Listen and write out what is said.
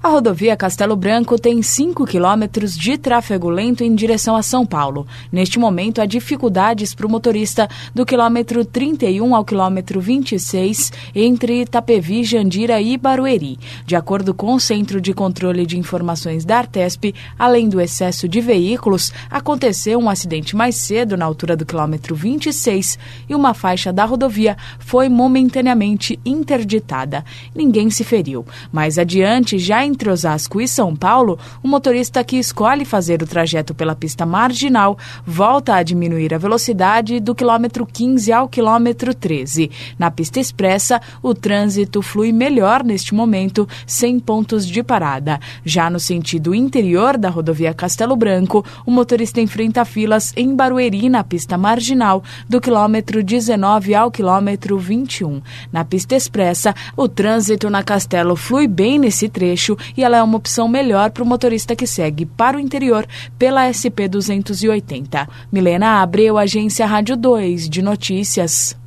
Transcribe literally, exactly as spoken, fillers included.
A rodovia Castelo Branco tem cinco quilômetros de tráfego lento em direção a São Paulo. Neste momento, há dificuldades para o motorista do quilômetro trinta e um ao quilômetro vinte e seis, entre Itapevi, Jandira e Barueri. De acordo com o Centro de Controle de Informações da Artesp, além do excesso de veículos, aconteceu um acidente mais cedo na altura do quilômetro vinte e seis e uma faixa da rodovia foi momentaneamente interditada. Ninguém se feriu. Mais adiante, já em Entre Osasco e São Paulo, o motorista que escolhe fazer o trajeto pela pista marginal volta a diminuir a velocidade do quilômetro quinze ao quilômetro treze. Na pista expressa, o trânsito flui melhor neste momento, sem pontos de parada. Já no sentido interior da rodovia Castelo Branco, o motorista enfrenta filas em Barueri, na pista marginal, do quilômetro dezenove ao quilômetro vinte e um. Na pista expressa, o trânsito na Castelo flui bem nesse trecho e ela é uma opção melhor para o motorista que segue para o interior pela S P duzentos e oitenta. Milena Abreu, Agência Rádio dois de Notícias.